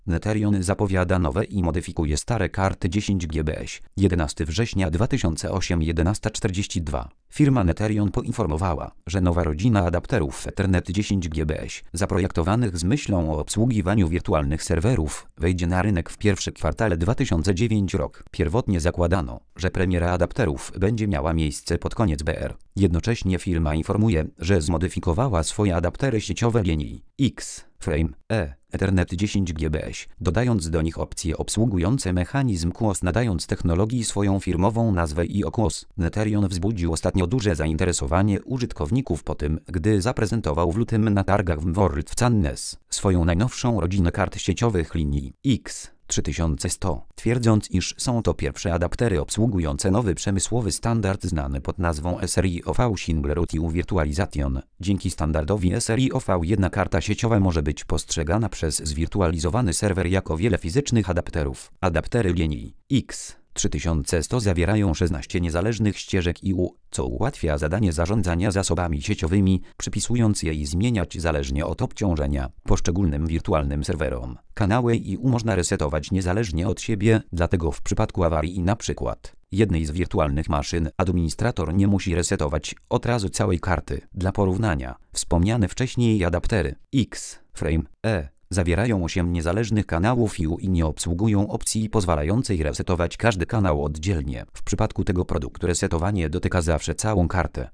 Neterion zapowiada nowe i modyfikuje stare karty 10 GBS. 11 września 2008 11:42. Firma Neterion poinformowała, że nowa rodzina adapterów Ethernet 10 GBS, zaprojektowanych z myślą o obsługiwaniu wirtualnych serwerów, wejdzie na rynek w pierwszym kwartale 2009 roku. Pierwotnie zakładano, że premiera adapterów będzie miała miejsce pod koniec BR. Jednocześnie firma informuje, że zmodyfikowała swoje adaptery sieciowe linii X, Frame, Ethernet 10 GBS, dodając do nich opcje obsługujące mechanizm QoS, nadając technologii swoją firmową nazwę IO-QoS. Neterion wzbudził ostatnio duże zainteresowanie użytkowników po tym, gdy zaprezentował w lutym na targach w World w Cannes swoją najnowszą rodzinę kart sieciowych linii X 3100, twierdząc, iż są to pierwsze adaptery obsługujące nowy przemysłowy standard znany pod nazwą SRIOV Single Route Virtualization. Dzięki standardowi SRIOV jedna karta sieciowa może być postrzegana przez zwirtualizowany serwer jako wiele fizycznych adapterów. Adaptery linii X 3100 zawierają 16 niezależnych ścieżek IO, co ułatwia zadanie zarządzania zasobami sieciowymi, przypisując je i zmieniać zależnie od obciążenia poszczególnym wirtualnym serwerom. Kanały IO można resetować niezależnie od siebie, dlatego w przypadku awarii np. jednej z wirtualnych maszyn administrator nie musi resetować od razu całej karty. Dla porównania, wspomniane wcześniej adaptery X, Frame, zawierają 8 niezależnych kanałów IO i nie obsługują opcji pozwalającej resetować każdy kanał oddzielnie. W przypadku tego produktu resetowanie dotyka zawsze całą kartę.